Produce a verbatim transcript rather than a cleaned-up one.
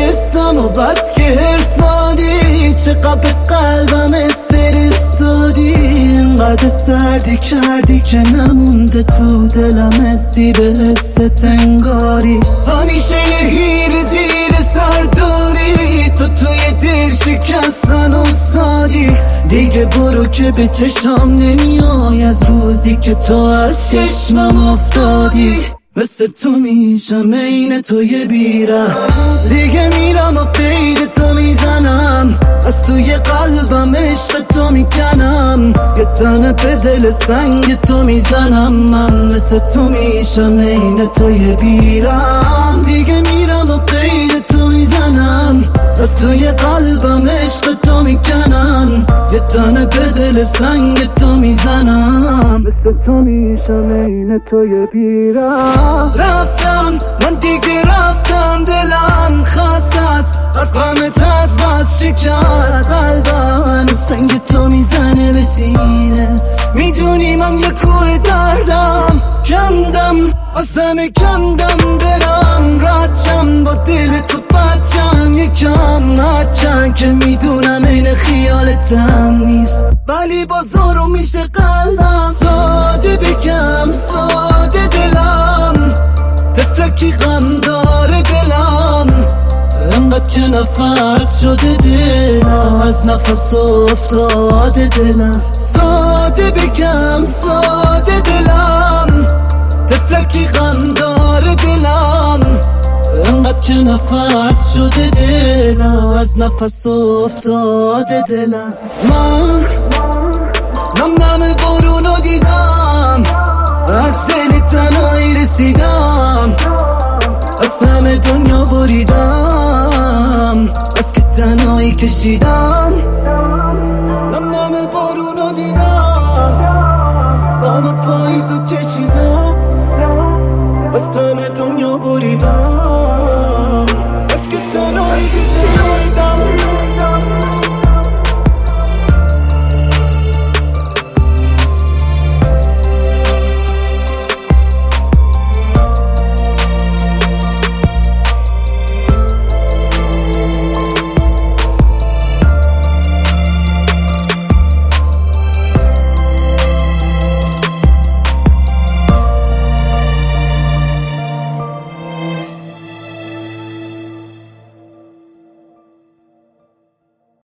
حسم و بس که هرس دادی، چقدر به قلبم استرسادی، اینقدر سردی کردی که نمونده تو دلم حسی به حست انگاری. همیشه یه هیر زیر سر داری، تو توی دل شکستن افتادی. دیگه برو که به چشام نمیای از روزی که تو از چشمم افتادی. مثل تو میشم عین تو یه بیره، دیگه میرم و قید تو میزنم، از توی قلبم عشق تو میکنم، یه تنه به دل سنگ تو میزنم. من مثل تو میشم عین تو یه بیره، دیگه میرم و قید تو میزنم، از توی قلبم عشق تو میکنم، یه تنه به دل سنگ تو میزنم. مثل تو میشم عین تو یه بیره. رفتم من دیگه رفتم، دلم خسته است از غمت، از بس شکست قلبم، سنگ تو میزنه به سینه. میدونی من یه کوه دردم، کندم از همه کندم، برم رچم با دل تو بچم یکم، هرچند که میدونم این خیالتم نیست، ولی بازارو میشه قلبم. ساده بگم ساده دلم، تفلکی غم داره دلم، انقدر که نفس شده دلم، از نفس افتاده دلم. ساده بگم ساده دلم، تفلکی غم داره دلم، انقدر که نفس شده دلم، از نفس افتاده دلم. من نم نم بارونو دیدم، از دل تنهایی رسیدم، از همه دنیا بریدم، از که تنهایی کشیدم.